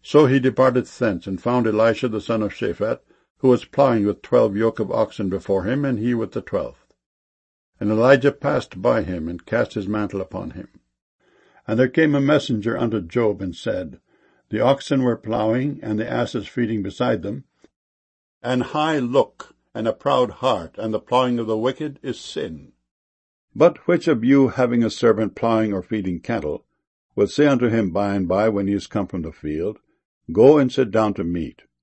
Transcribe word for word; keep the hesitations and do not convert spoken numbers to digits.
So he departed thence, and found Elisha the son of Shaphat, who was plowing with twelve yoke of oxen before him, and he with the twelfth. And Elijah passed by him, and cast his mantle upon him. And there came a messenger unto Job, and said, The oxen were plowing, and the asses feeding beside them. An high look, and a proud heart, and the plowing of the wicked is sin. But which of you, having a servant plowing or feeding cattle, will say unto him by and by, when he is come from the field, Go and sit down to meat?